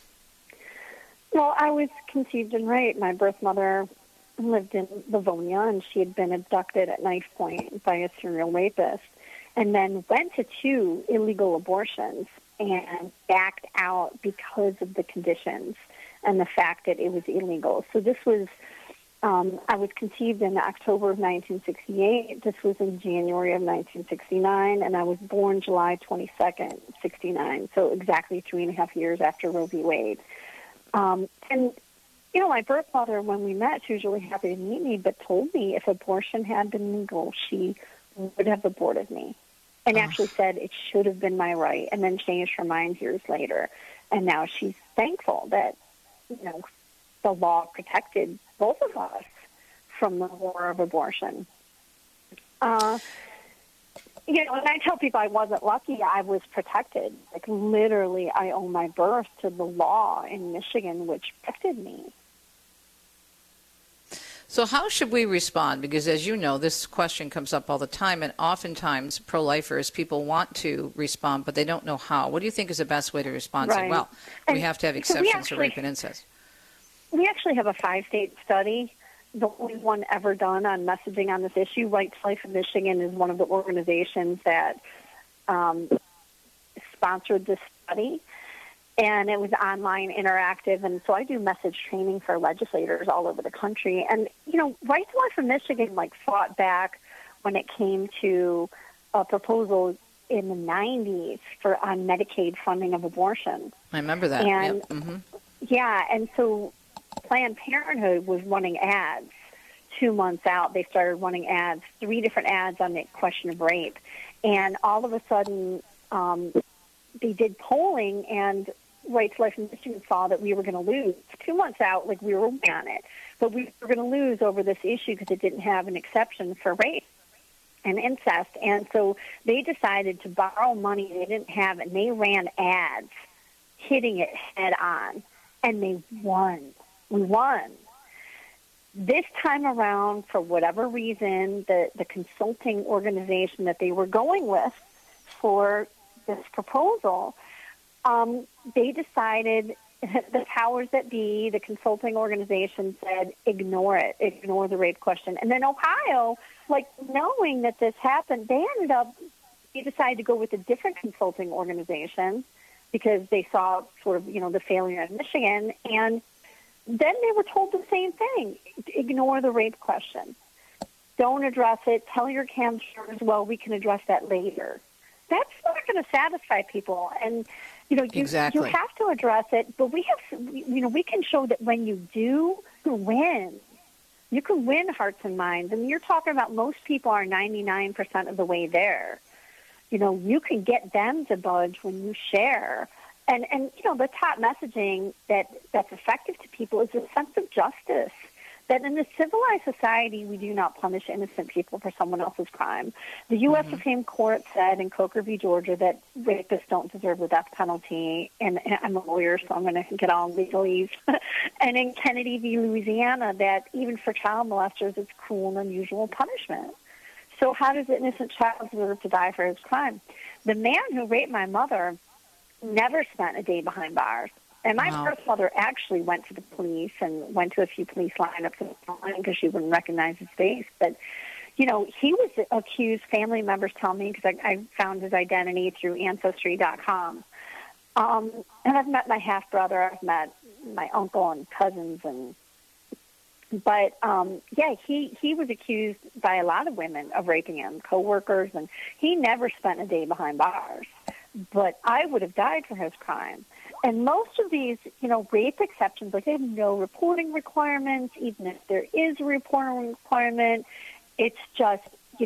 Well, I was conceived and raped. My birth mother lived in Livonia, and she had been abducted at knife point by a serial rapist, and then went to 2 illegal abortions and backed out because of the conditions and the fact that it was illegal. So this was, I was conceived in October of 1968. This was in January of 1969, and I was born July 22nd, 69, so exactly 3.5 years after Roe v. Wade. And, my birth mother, when we met, she was really happy to meet me, but told me if abortion had been legal, she would have aborted me, and actually said it should have been my right, and then changed her mind years later. And now she's thankful that, the law protected both of us from the horror of abortion. And I tell people I wasn't lucky. I was protected. Like, literally, I owe my birth to the law in Michigan, which protected me. So how should we respond? Because, as you know, this question comes up all the time, and oftentimes pro-lifers, people want to respond, but they don't know how. What do you think is the best way to respond? Right. Say, well, we have to have exceptions for rape and incest. We actually have a 5-state study, the only one ever done on messaging on this issue. Right to Life in Michigan is one of the organizations that sponsored this study, and it was online, interactive, and so I do message training for legislators all over the country. And, Right to Life in Michigan, fought back when it came to a proposal in the 90s on Medicaid funding of abortion. I remember that. And, yep. Mm-hmm. Yeah, and so Planned Parenthood was running ads 2 months out. They started running ads, 3 different ads on the question of rape. And all of a sudden, they did polling, and Right to Life in Michigan saw that we were going to lose. 2 months out, we were on it. But we were going to lose over this issue because it didn't have an exception for rape and incest. And so they decided to borrow money they didn't have, and they ran ads hitting it head on. And they won. We won. This time around, for whatever reason, the consulting organization that they were going with for this proposal, they decided, the powers that be, the consulting organization said, ignore it, ignore the rape question. And then Ohio, knowing that this happened, they decided to go with a different consulting organization because they saw sort of, the failure in Michigan. And then they were told the same thing. Ignore the rape question. Don't address it. Tell your counselors, well, we can address that later. That's not going to satisfy people. And, exactly. You have to address it, but we can show that when you do, you win. You can win hearts and minds. And you're talking about most people are 99% of the way there. You can get them to budge when you share. And the top messaging that's effective to people is a sense of justice, that in a civilized society, we do not punish innocent people for someone else's crime. The U.S. Supreme Court said in Coker v. Georgia that rapists don't deserve the death penalty, and I'm a lawyer, so I'm going to get all legalese. And in Kennedy v. Louisiana, that even for child molesters, it's cruel and unusual punishment. So how does an innocent child deserve to die for his crime? The man who raped my mother never spent a day behind bars. And my birth mother actually went to the police and went to a few police lineups because she wouldn't recognize his face. But, he was accused, family members tell me, because I found his identity through Ancestry.com. And I've met my half-brother, I've met my uncle and cousins, but he was accused by a lot of women of raping him, coworkers, and he never spent a day behind bars. But I would have died for his crime. And most of these, rape exceptions, like they have no reporting requirements. Even if there is a reporting requirement, it's just,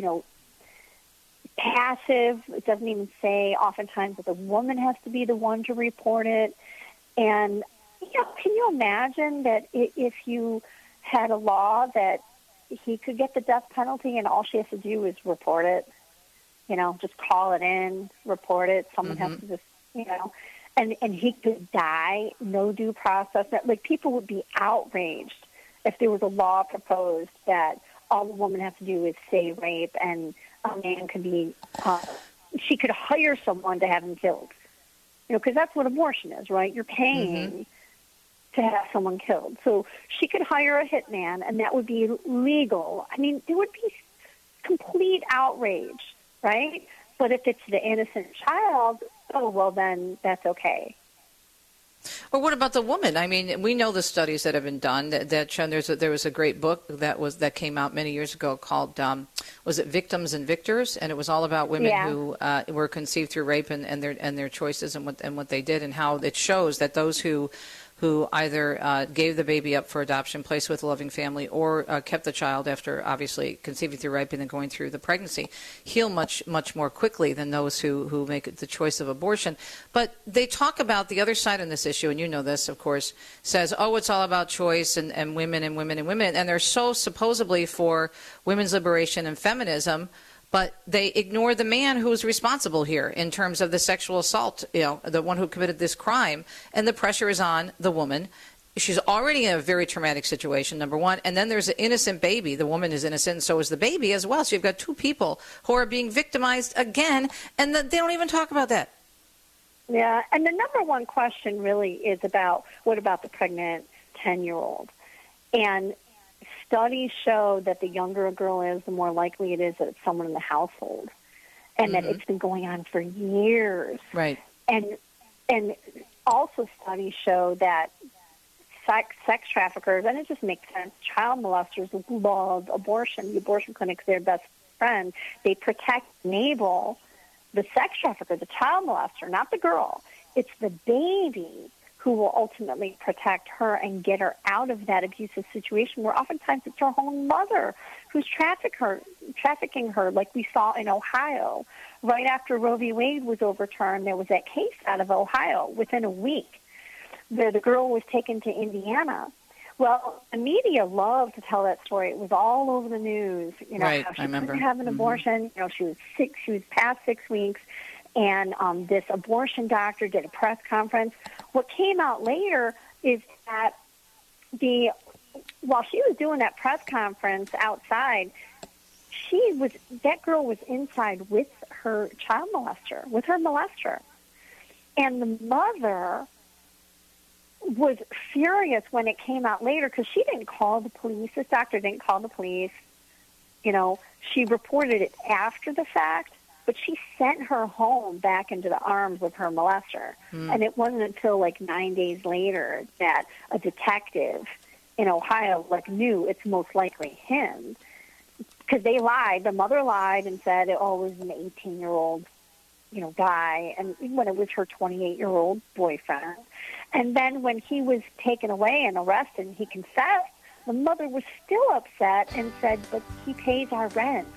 passive. It doesn't even say oftentimes that the woman has to be the one to report it. And, can you imagine that if you had a law that he could get the death penalty and all she has to do is report it, just call it in, report it. Someone has to just, and he could die, no due process. Like, people would be outraged if there was a law proposed that all the woman has to do is say rape and a man could be, she could hire someone to have him killed. Because that's what abortion is, right? You're paying to have someone killed. So she could hire a hitman, and that would be legal. I mean, there would be complete outrage, right? But if it's the innocent child, then that's okay. Or what about the woman? I mean, we know the studies that have been done that show there was a great book that came out many years ago called was it Victims and Victors, and it was all about women who were conceived through rape and their choices and what they did, and how it shows that those who either gave the baby up for adoption, placed with a loving family, or kept the child after obviously conceiving through rape and then going through the pregnancy, heal much more quickly than those who make the choice of abortion. But they talk about the other side on this issue, and you know this, of course, says, it's all about choice and women and women and women, and they're so supposedly for women's liberation and feminism, but they ignore the man who is responsible here in terms of the sexual assault, the one who committed this crime, and the pressure is on the woman. She's already in a very traumatic situation, number one, and then there's an innocent baby. The woman is innocent, and so is the baby as well. So you've got two people who are being victimized again, and they don't even talk about that. Yeah, and the number one question really is about, what about the pregnant 10-year-old? And studies show that the younger a girl is, the more likely it is that it's someone in the household, and that it's been going on for years. Right. And also studies show that sex traffickers, and it just makes sense, child molesters love abortion. The abortion clinic's their best friend. They protect, enable the sex trafficker, the child molester, not the girl. It's the baby who will ultimately protect her and get her out of that abusive situation, where oftentimes it's her own mother who's trafficking her, like we saw in Ohio. Right after Roe v. Wade was overturned, there was that case out of Ohio within a week where the girl was taken to Indiana. Well, the media loved to tell that story. It was all over the news. Right, how she I remember. couldn't have an abortion. She was sick. She was past 6 weeks. And this abortion doctor did a press conference. What came out later is that while she was doing that press conference outside, that girl was inside with her child molester, with her molester. And the mother was furious when it came out later, because she didn't call the police. This doctor didn't call the police. She reported it after the fact. But she sent her home back into the arms of her molester. And it wasn't until 9 days later that a detective in Ohio knew it's most likely him. Because they lied. The mother lied and said, it was an 18-year-old, guy. And when it was her 28-year-old boyfriend. And then when he was taken away and arrested and he confessed, the mother was still upset and said, but he pays our rent.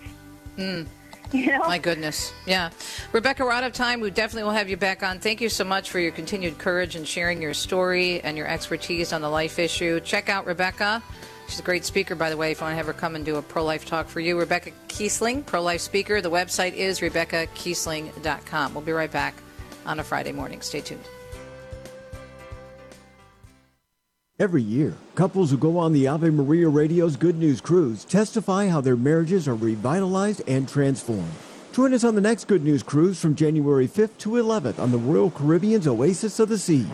My goodness. Yeah. Rebecca, we're out of time. We definitely will have you back on. Thank you so much for your continued courage and sharing your story and your expertise on the life issue. Check out Rebecca. She's a great speaker, by the way, if you want to have her come and do a pro-life talk for you. Rebecca Kiesling, pro-life speaker. The website is RebeccaKiesling.com. We'll be right back on a Friday morning. Stay tuned. Every year, couples who go on the Ave Maria Radio's Good News Cruise testify how their marriages are revitalized and transformed. Join us on the next Good News Cruise from January 5th to 11th on the Royal Caribbean's Oasis of the Seas.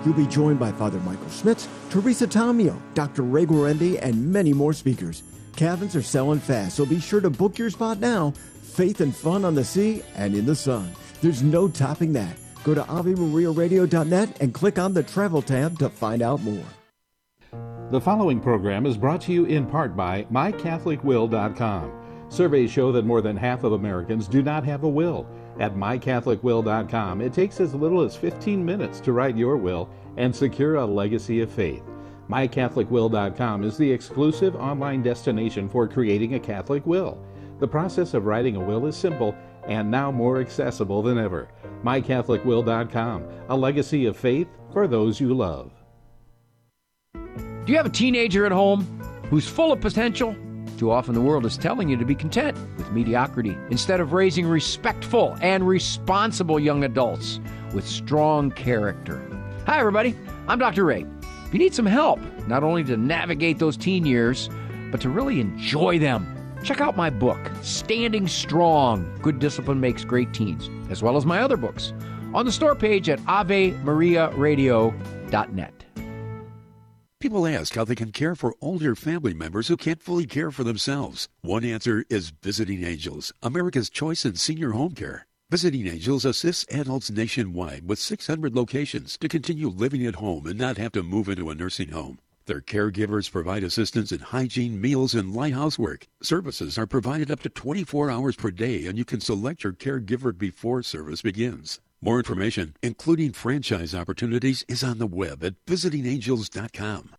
You'll be joined by Father Michael Schmitz, Teresa Tomeo, Dr. Ray Guarendi, and many more speakers. Cabins are selling fast, so be sure to book your spot now. Faith and fun on the sea and in the sun. There's no topping that. Go to AveMariaRadio.net and click on the Travel tab to find out more. The following program is brought to you in part by MyCatholicWill.com. Surveys show that more than half of Americans do not have a will. At MyCatholicWill.com, it takes as little as 15 minutes to write your will and secure a legacy of faith. MyCatholicWill.com is the exclusive online destination for creating a Catholic will. The process of writing a will is simple and now more accessible than ever. MyCatholicWill.com, a legacy of faith for those you love. Do you have a teenager at home who's full of potential? Too often the world is telling you to be content with mediocrity instead of raising respectful and responsible young adults with strong character. Hi, everybody. I'm Dr. Ray. If you need some help, not only to navigate those teen years, but to really enjoy them, check out my book, Standing Strong, Good Discipline Makes Great Teens, as well as my other books on the store page at AveMariaRadio.net. People ask how they can care for older family members who can't fully care for themselves. One answer is Visiting Angels, America's choice in senior home care. Visiting Angels assists adults nationwide with 600 locations to continue living at home and not have to move into a nursing home. Their caregivers provide assistance in hygiene, meals, and light housework. Services are provided up to 24 hours per day, and you can select your caregiver before service begins. More information, including franchise opportunities, is on the web at visitingangels.com.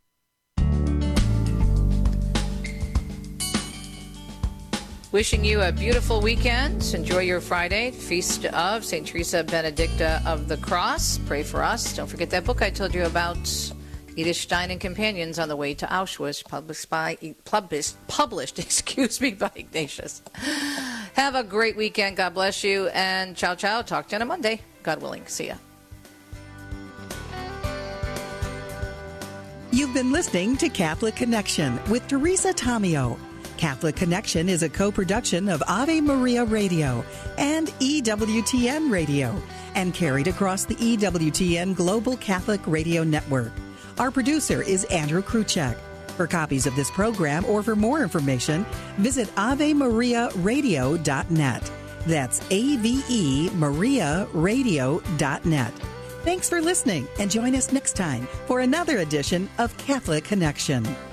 Wishing you a beautiful weekend. Enjoy your Friday, Feast of St. Teresa Benedicta of the Cross. Pray for us. Don't forget that book I told you about, Edith Stein and Companions on the Way to Auschwitz, published by Ignatius. Have a great weekend. God bless you. And ciao, ciao. Talk to you on a Monday. God willing. See ya. You've been listening to Catholic Connection with Teresa Tomeo. Catholic Connection is a co-production of Ave Maria Radio and EWTN Radio and carried across the EWTN Global Catholic Radio Network. Our producer is Andrew Kruchek. For copies of this program or for more information, visit AveMariaRadio.net. That's AveMariaRadio.net. Thanks for listening and join us next time for another edition of Catholic Connection.